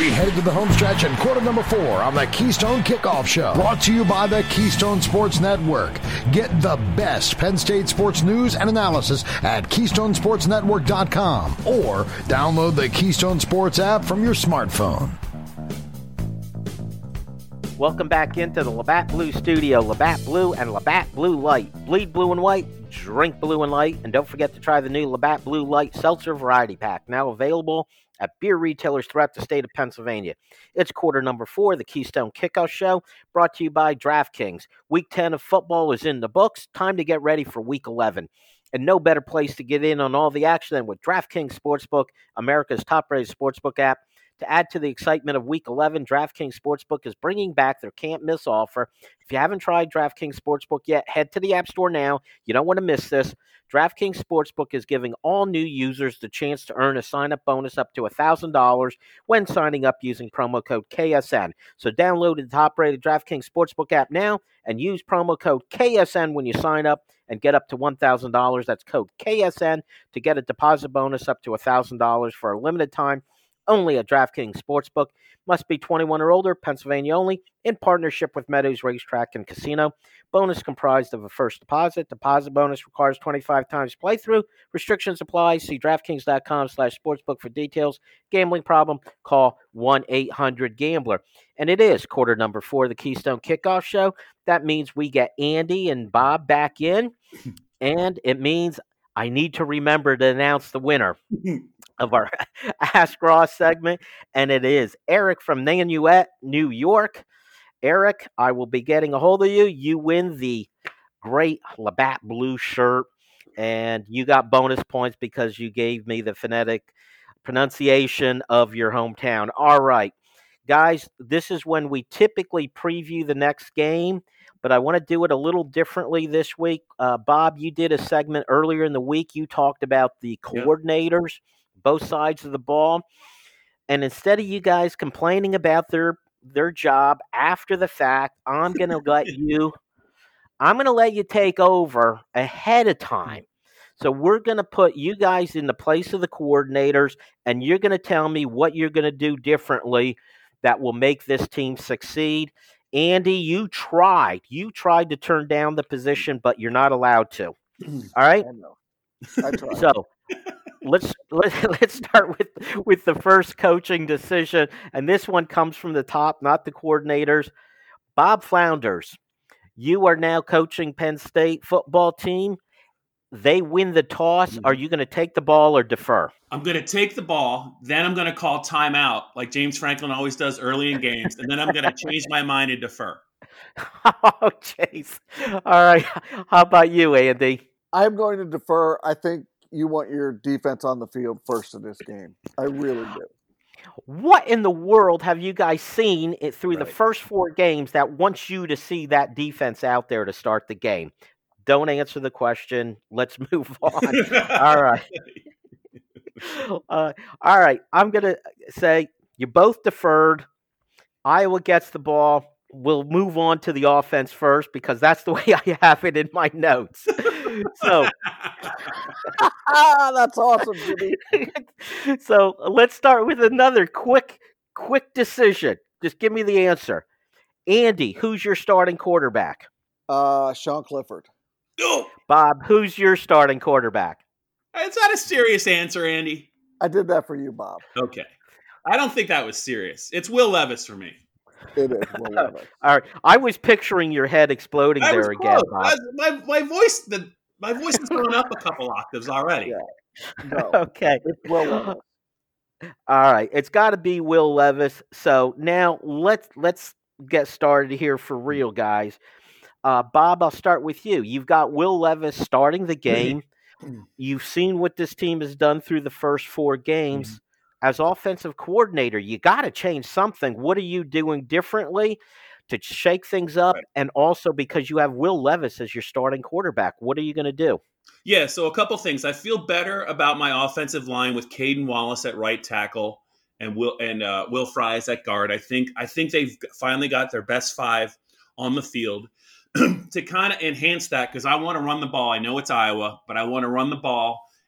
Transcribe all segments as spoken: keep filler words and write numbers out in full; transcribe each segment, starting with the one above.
We headed to the home stretch in quarter number four on the Keystone Kickoff Show. Brought to you by the Keystone Sports Network. Get the best Penn State sports news and analysis at keystone sports network dot com or download the Keystone Sports app from your smartphone. Welcome back into the Labatt Blue Studio. Labatt Blue and Labatt Blue Light. Bleed blue and white, drink blue and light, and don't forget to try the new Labatt Blue Light Seltzer Variety Pack, now available at beer retailers throughout the state of Pennsylvania. It's quarter number four, the Keystone Kickoff Show, brought to you by DraftKings. Week ten of football is in the books. Time to get ready for Week eleven. And no better place to get in on all the action than with DraftKings Sportsbook, America's top-rated sportsbook app. To add to the excitement of Week eleven, DraftKings Sportsbook is bringing back their can't-miss offer. If you haven't tried DraftKings Sportsbook yet, head to the App Store now. You don't want to miss this. DraftKings Sportsbook is giving all new users the chance to earn a sign-up bonus up to one thousand dollars when signing up using promo code K S N. So download the top-rated DraftKings Sportsbook app now and use promo code K S N when you sign up and get up to one thousand dollars. That's code K S N to get a deposit bonus up to one thousand dollars for a limited time. Only at DraftKings Sportsbook. Must be twenty-one or older, Pennsylvania only, in partnership with Meadows Racetrack and Casino. Bonus comprised of a first deposit. Deposit bonus requires twenty-five times playthrough. Restrictions apply. See DraftKings.com slash sportsbook for details. Gambling problem? Call one eight hundred gambler. And it is quarter number four of the Keystone Kickoff Show. That means we get Andy and Bob back in, and it means I need to remember to announce the winner of our Ask Ross segment, and it is Eric from Nanuet, New York. Eric, I will be getting a hold of you. You win the great Labatt Blue shirt, and you got bonus points because you gave me the phonetic pronunciation of your hometown. All right, guys, this is when we typically preview the next game, but I want to do it a little differently this week. Uh, Bob, you did a segment earlier in the week. You talked about the coordinators, yep. both sides of the ball. And instead of you guys complaining about their their job after the fact, I'm going to let you I'm going to let you take over ahead of time. So we're going to put you guys in the place of the coordinators, and you're going to tell me what you're going to do differently that will make this team succeed. Andy, you tried. You tried to turn down the position, but you're not allowed to. All right? I know. I tried. So let's let's let's start with with the first coaching decision, and this one comes from the top, not the coordinators. Bob Flounders, you are now coaching Penn State football team. They win the toss. Mm-hmm. Are you going to take the ball or defer? I'm going to take the ball. Then I'm going to call timeout like James Franklin always does early in games. And then I'm going to change my mind and defer. Oh, jeez. All right. How about you, Andy? I'm going to defer. I think you want your defense on the field first in this game. I really do. What in the world have you guys seen it through right. the first four games that wants you to see that defense out there to start the game? Don't answer the question. Let's move on. All right. Uh, all right. I'm going to say you both deferred. Iowa gets the ball. We'll move on to the offense first because that's the way I have it in my notes. So that's awesome, Jimmy. So let's start with another quick, quick decision. Just give me the answer. Andy, who's your starting quarterback? Uh, Sean Clifford. No. Bob, who's your starting quarterback? It's not a serious answer, Andy. I did that for you, Bob. Okay. I don't think that was serious. It's Will Levis for me. It is Will Levis. All right. I was picturing your head exploding I there again, Bob. I, my, my voice the my voice is going up a couple octaves already. Yeah. No. Okay. It's Will Levis. All right. It's got to be Will Levis. So now let's let's get started here for real, guys. Uh, Bob, I'll start with you. You've got Will Levis starting the game. You've seen what this team has done through the first four games. Mm-hmm. As offensive coordinator, you got to change something. What are you doing differently to shake things up? Right. And also because you have Will Levis as your starting quarterback, what are you going to do? Yeah, so a couple things. I feel better about my offensive line with Caden Wallace at right tackle and Will and uh, Will Fries at guard. I think I think they've finally got their best five on the field. To kind of enhance that, because I want to run the ball. I know it's Iowa, but I want to run the ball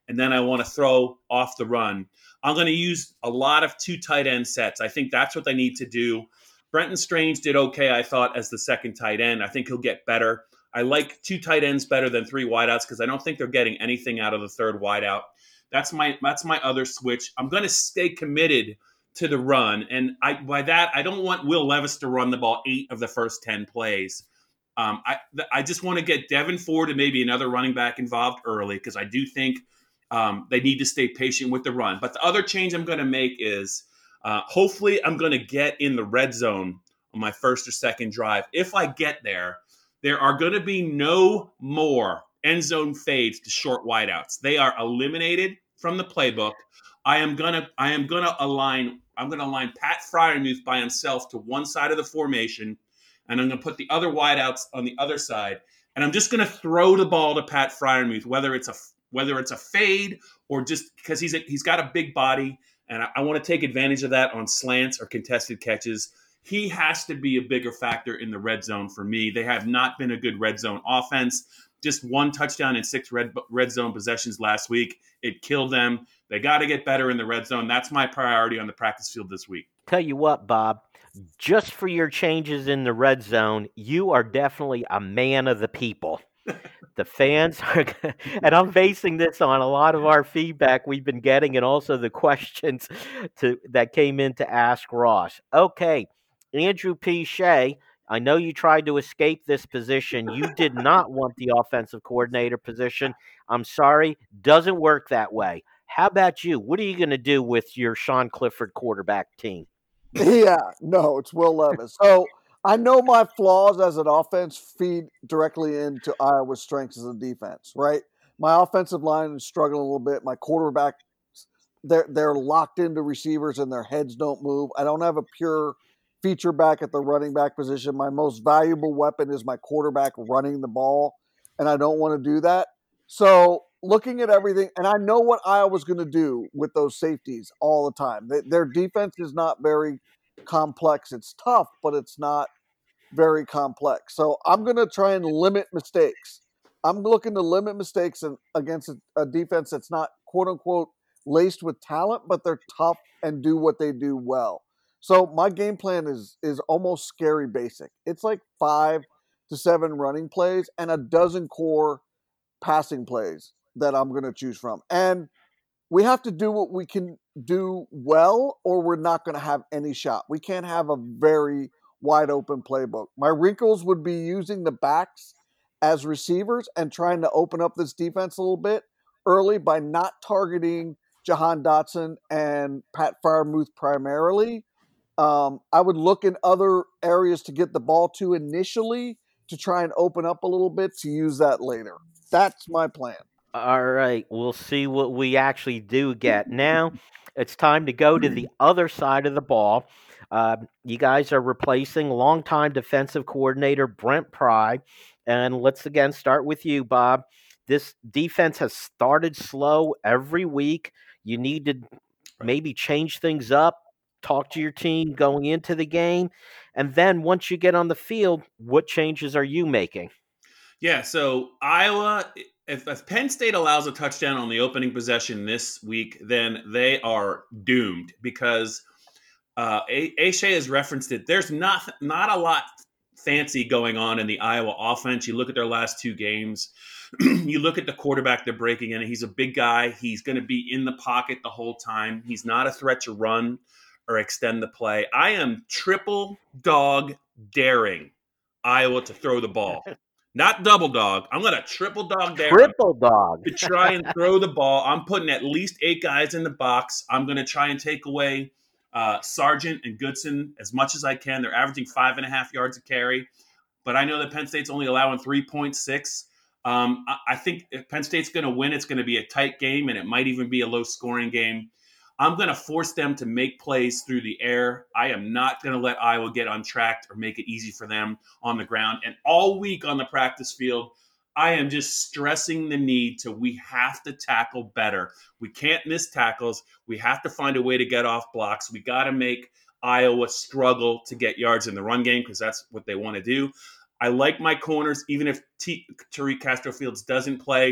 and then I want to throw off the run. I'm going to use a lot of two tight end sets. I think that's what they need to do. Brenton Strange did okay, I thought, as the second tight end. I think he'll get better. I like two tight ends better than three wideouts because I don't think they're getting anything out of the third wideout. That's my that's my other switch. I'm going to stay committed to the run, and I by that I don't want Will Levis to run the ball eight of the first ten plays. Um, I I just want to get Devin Ford and maybe another running back involved early because I do think um, they need to stay patient with the run. But the other change I'm going to make is uh, hopefully I'm going to get in the red zone on my first or second drive. If I get there, there are going to be no more end zone fades to short wideouts. They are eliminated from the playbook. I am gonna I am gonna align I'm gonna align Pat Freiermuth by himself to one side of the formation, and I'm gonna put the other wideouts on the other side, and I'm just gonna throw the ball to Pat Freiermuth, whether it's a whether it's a fade or just because he's a, he's got a big body, and I, I want to take advantage of that on slants or contested catches. He has to be a bigger factor in the red zone for me. They have not been a good red zone offense. Just one touchdown in six red red zone possessions last week. It killed them. They got to get better in the red zone. That's my priority on the practice field this week. Tell you what, Bob, just for your changes in the red zone, you are definitely a man of the people. The fans are, and I'm basing this on a lot of our feedback we've been getting and also the questions to that came in to ask Ross. Okay, Andrew P. Shea, I know you tried to escape this position. You did not want the offensive coordinator position. I'm sorry, doesn't work that way. How about you? What are you going to do with your Sean Clifford quarterback team? Yeah, no, it's Will Levis. So I know my flaws as an offense feed directly into Iowa's strengths as a defense, right? My offensive line is struggling a little bit. My quarterback, they're, they're locked into receivers and their heads don't move. I don't have a pure feature back at the running back position. My most valuable weapon is my quarterback running the ball, and I don't want to do that. So looking at everything, and I know what Iowa's going to do with those safeties all the time. They, their defense is not very complex. It's tough, but it's not very complex. So I'm going to try and limit mistakes. I'm looking to limit mistakes in, against a, a defense that's not, quote-unquote, laced with talent, but they're tough and do what they do well. So my game plan is is almost scary basic. It's like five to seven running plays and a dozen core passing plays that I'm going to choose from. And we have to do what we can do well, or we're not going to have any shot. We can't have a very wide open playbook. My wrinkles would be using the backs as receivers and trying to open up this defense a little bit early by not targeting Jahan Dotson and Pat Freiermuth primarily. Um, I would look in other areas to get the ball to initially to try and open up a little bit to use that later. That's my plan. All right, we'll see what we actually do get. Now it's time to go to the other side of the ball. Uh, you guys are replacing longtime defensive coordinator Brent Pry. And let's again start with you, Bob. This defense has started slow every week. You need to maybe change things up. Talk to your team going into the game. And then once you get on the field, what changes are you making? Yeah, so Iowa, if, if Penn State allows a touchdown on the opening possession this week, then they are doomed because uh, Shea has referenced it. There's not, not a lot fancy going on in the Iowa offense. You look at their last two games. You look at the quarterback they're breaking in. He's a big guy. He's going to be in the pocket the whole time. He's not a threat to run or extend the play. I am triple dog daring Iowa to throw the ball. Not double dog. I'm going to triple dog dare Triple dog. to try and throw the ball. I'm putting at least eight guys in the box. I'm going to try and take away uh, Sargent and Goodson as much as I can. They're averaging five and a half yards a carry. But I know that Penn State's only allowing three point six. Um, I, I think if Penn State's going to win, it's going to be a tight game, and it might even be a low-scoring game. I'm going to force them to make plays through the air. I am not going to let Iowa get untracked or make it easy for them on the ground. And all week on the practice field, I am just stressing the need to we have to tackle better. We can't miss tackles. We have to find a way to get off blocks. We got to make Iowa struggle to get yards in the run game because that's what they want to do. I like my corners, even if T- Tariq Castro-Fields doesn't play.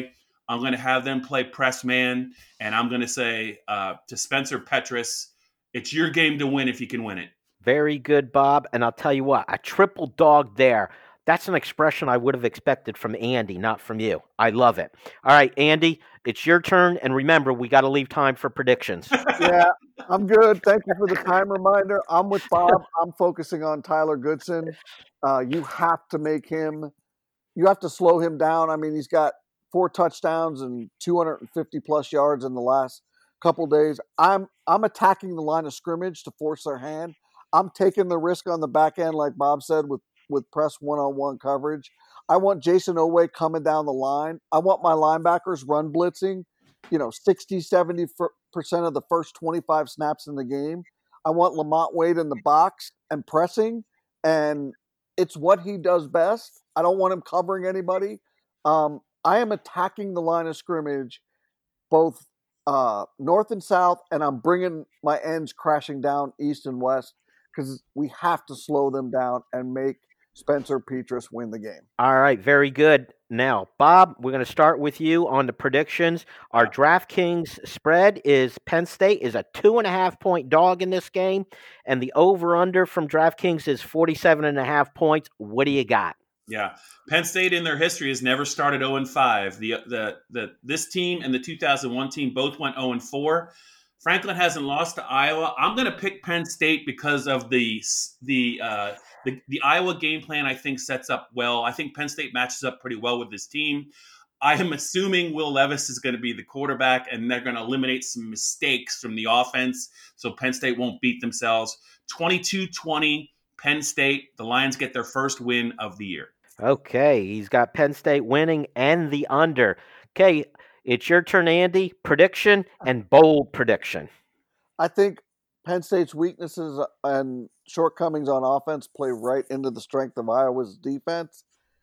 I'm going to have them play press man, and I'm going to say uh, to Spencer Petras, it's your game to win if you can win it. Very good, Bob. And I'll tell you what, a triple dog there. That's an expression I would have expected from Andy, not from you. I love it. All right, Andy, it's your turn. And remember, we got to leave time for predictions. Yeah, I'm good. Thank you for the time reminder. I'm with Bob. I'm focusing on Tyler Goodson. Uh, you have to make him, you have to slow him down. I mean, he's got four touchdowns and two hundred fifty plus yards in the last couple days. I'm I'm attacking the line of scrimmage to force their hand. I'm taking the risk on the back end, like Bob said, with, with press one-on-one coverage. I want Jason Oweh coming down the line. I want my linebackers run blitzing, you know, sixty, seventy percent of the first twenty-five snaps in the game. I want Lamont Wade in the box and pressing, and it's what he does best. I don't want him covering anybody. Um, I am attacking the line of scrimmage, both uh, north and south, and I'm bringing my ends crashing down east and west because we have to slow them down and make Spencer Petras win the game. All right, very good. Now, Bob, we're going to start with you on the predictions. Our DraftKings spread is Penn State is a two and a half point dog in this game, and the over-under from DraftKings is forty-seven and a half points. What do you got? Yeah, Penn State in their history has never started oh and five. The the the this team and the two thousand one team both went oh and four. Franklin hasn't lost to Iowa. I'm going to pick Penn State because of the the, uh, the the Iowa game plan. I think sets up well. I think Penn State matches up pretty well with this team. I am assuming Will Levis is going to be the quarterback, and they're going to eliminate some mistakes from the offense, so Penn State won't beat themselves. twenty-two twenty Penn State. The Lions get their first win of the year. Okay, he's got Penn State winning and the under. Okay, it's your turn, Andy. Prediction and bold prediction. I think Penn State's weaknesses and shortcomings on offense play right into the strength of Iowa's defense.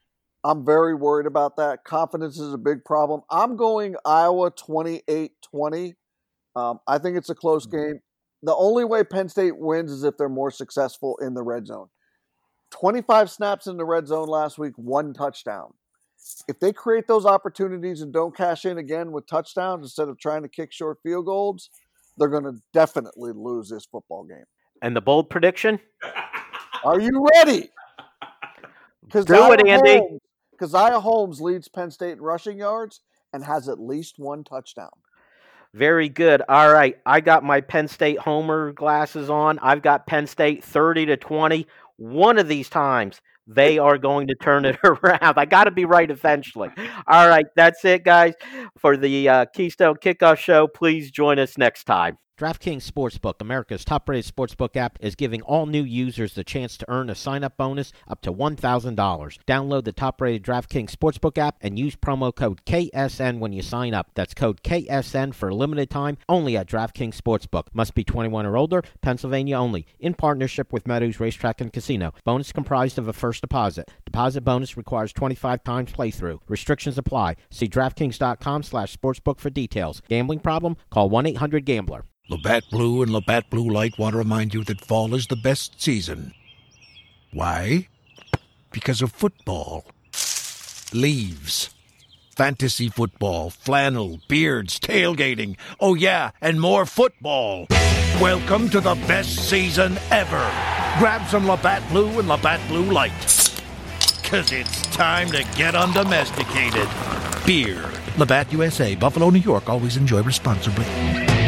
I'm very worried about that. Confidence is a big problem. I'm going Iowa twenty-eight twenty. Um, I think it's a close game. The only way Penn State wins is if they're more successful in the red zone. twenty-five snaps in the red zone last week, one touchdown. If they create those opportunities and don't cash in again with touchdowns instead of trying to kick short field goals, they're going to definitely lose this football game. And the bold prediction? Are you ready? Do it, Andy. Keziah Holmes leads Penn State in rushing yards and has at least one touchdown. Very good. All right. I got my Penn State homer glasses on. I've got Penn State thirty to twenty. One of these times, they are going to turn it around. I got to be right eventually. All right. That's it, guys, for the uh, Keystone Kickoff Show. Please join us next time. DraftKings Sportsbook, America's top-rated sportsbook app, is giving all new users the chance to earn a sign-up bonus up to one thousand dollars. Download the top-rated DraftKings Sportsbook app and use promo code K S N when you sign up. That's code K S N for a limited time, only at DraftKings Sportsbook. Must be twenty-one or older, Pennsylvania only. In partnership with Meadows Racetrack and Casino. Bonus comprised of a first deposit. Deposit bonus requires twenty-five times playthrough. Restrictions apply. See DraftKings.com slash sportsbook for details. Gambling problem? Call one eight hundred gambler. Labatt Blue and Labatt Blue Light want to remind you that fall is the best season. Why? Because of football. Leaves. Fantasy football, flannel, beards, tailgating. Oh yeah, and more football. Welcome to the best season ever. Grab some Labatt Blue and Labatt Blue Light. Cause it's time to get undomesticated. Beer. Labatt U S A, Buffalo, New York. Always enjoy responsibly.